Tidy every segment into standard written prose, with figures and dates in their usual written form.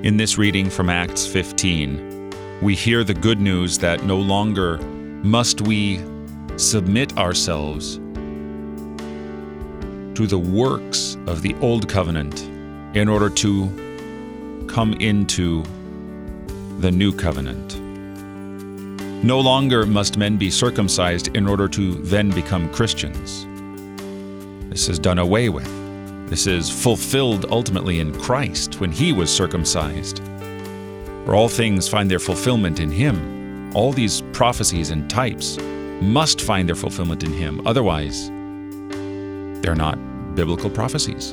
In this reading from Acts 15, we hear the good news that no longer must we submit ourselves to the works of the Old Covenant in order to come into the New Covenant. No longer must men be circumcised in order to then become Christians. This is done away with. This is fulfilled ultimately in Christ when He was circumcised. For all things find their fulfillment in Him. All these prophecies and types must find their fulfillment in Him. Otherwise, they're not biblical prophecies.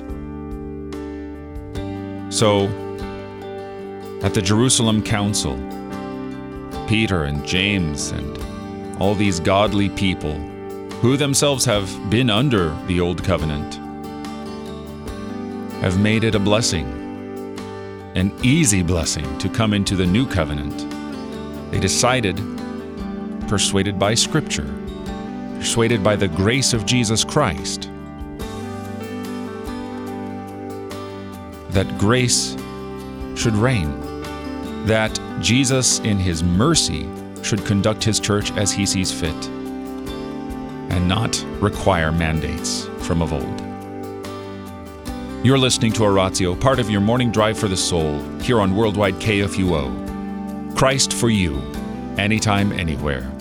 So, at the Jerusalem Council, Peter and James and all these godly people who themselves have been under the Old Covenant have made it a blessing, an easy blessing, to come into the New Covenant. They decided, persuaded by Scripture, persuaded by the grace of Jesus Christ, that grace should reign, that Jesus in His mercy should conduct His church as He sees fit, and not require mandates from of old. You're listening to Oratio, part of your morning drive for the soul, here on Worldwide KFUO. Christ for you, anytime, anywhere.